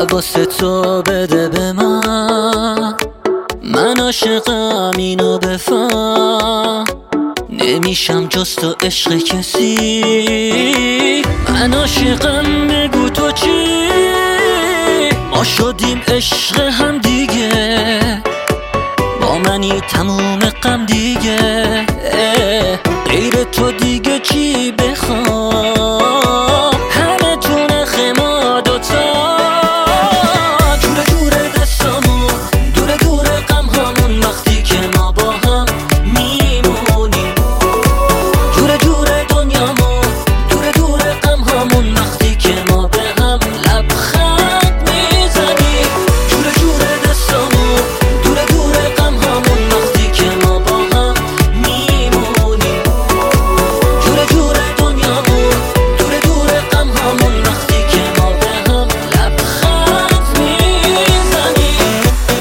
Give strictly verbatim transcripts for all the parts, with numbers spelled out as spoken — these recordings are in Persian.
واسه تو بده به من، من عاشقم اینو بفهم، نمیشم جز تو عشق کسی. من عاشقم بگو تو چی، ما شدیم عشق هم دیگه، با منی تموم غم دیگه، غیر تو دیگه چی بخوام، همه تو نخ ما دوتا. دوره دوره دستامون، دوره دوره غم هامون، وقتی که ما با هم میمونیم. دوره دوره دنیامون، دوره دوره غم هامون، وقتی که ما به هم لبخند میزنیم. دوره دوره دستامون، دوره دوره غم هامون، وقتی که ما با هم میمونیم. دوره دوره دنیامون، دوره دوره غم هامون، وقتی که ما به هم لبخند میزنیم.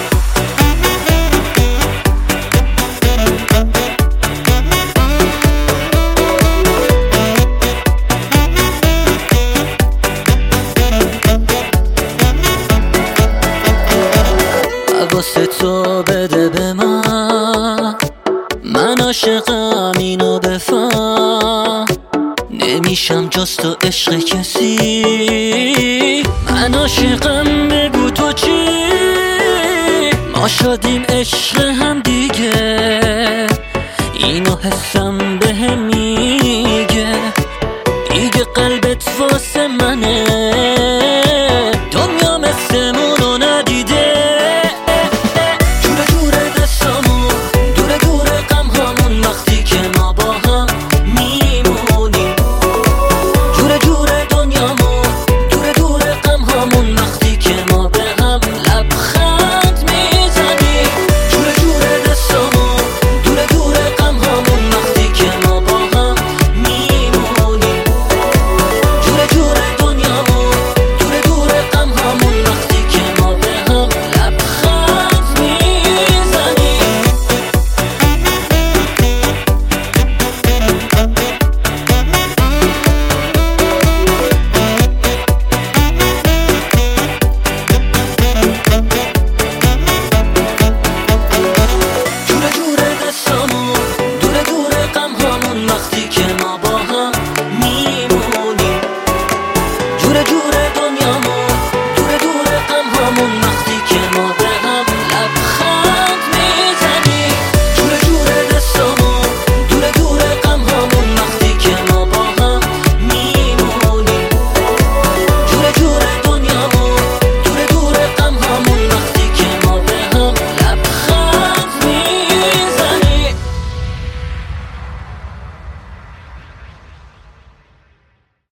واسه تو بده به من، من عاشقم اینو بفهم، نمیشم جز تو عشق کسی. من عاشقم بگو تو چی، ما شدیم عشق هم دیگه، اینو حسم بهم